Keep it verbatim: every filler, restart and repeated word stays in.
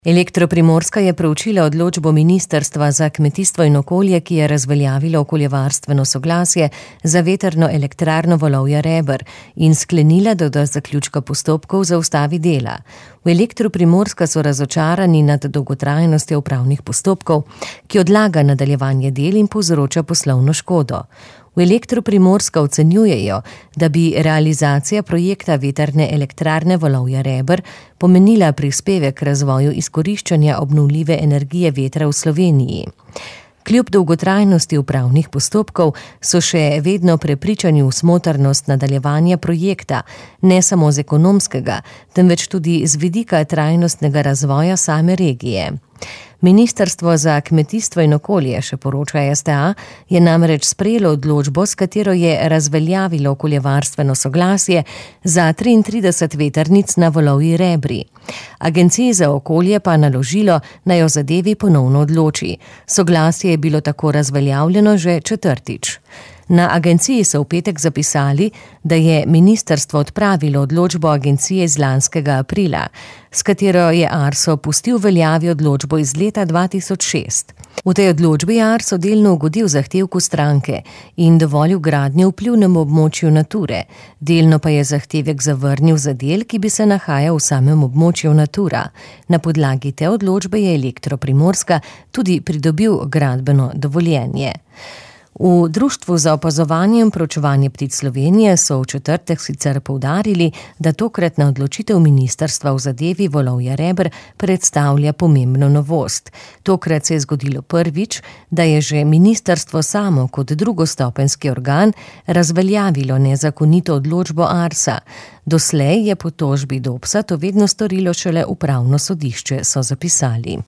Elektro Primorska je preučila odločbo Ministrstva za kmetijstvo in okolje, ki je razveljavilo okoljevarstveno soglasje za vetrno elektrarno Valovje-Reber in sklenila, da do zaključka postopkov zaustavi dela. V Elektro Primorska so razočarani nad dolgotrajnostjo upravnih postopkov, ki odlaga nadaljevanje del in povzroča poslovno škodo. V Elektro Primorska ocenjujejo, da bi realizacija projekta vetrne elektrarne Valovje-Reber pomenila prispevek k razvoju izkoriščanja obnovljive energije vetra v Sloveniji. Kljub dolgotrajnosti upravnih postopkov so še vedno prepričani v smotrnost nadaljevanja projekta, ne samo z ekonomskega, temveč tudi z vidika trajnostnega razvoja same regije. Ministrstvo za kmetijstvo in okolje, še poroča S T A, je namreč sprejelo odločbo, s katero je razveljavilo okoljevarstveno soglasje za triintrideset vetrnic na Valovji-Rebri. Agenciji za okolje pa naložilo, naj o zadevi ponovno odloči. Soglasje je bilo tako razveljavljeno že četrtič. Na agenciji so v petek zapisali, da je ministrstvo odpravilo odločbo agencije iz lanskega aprila, s katero je Arso pustil veljavi odločbo iz leta dva tisoč šest. V tej odločbi je Arso delno ugodil zahtevku stranke in dovolil gradnjo v vplivnem območju Nature, delno pa je zahtevek zavrnil za del, ki bi se nahajal v samem območju Natura. Na podlagi te odločbe je Elektro Primorska tudi pridobil gradbeno dovoljenje. V Društvu za opazovanje in proučevanje ptic Slovenije so v četrtek sicer poudarili, da tokratna odločitev ministrstva v zadevi Valovje-Reber predstavlja pomembno novost. Tokrat se je zgodilo prvič, da je že ministrstvo samo kot drugostopenjski organ razveljavilo nezakonito odločbo Arsa. Doslej je po tožbi Dopsa to vedno storilo šele upravno sodišče, so zapisali.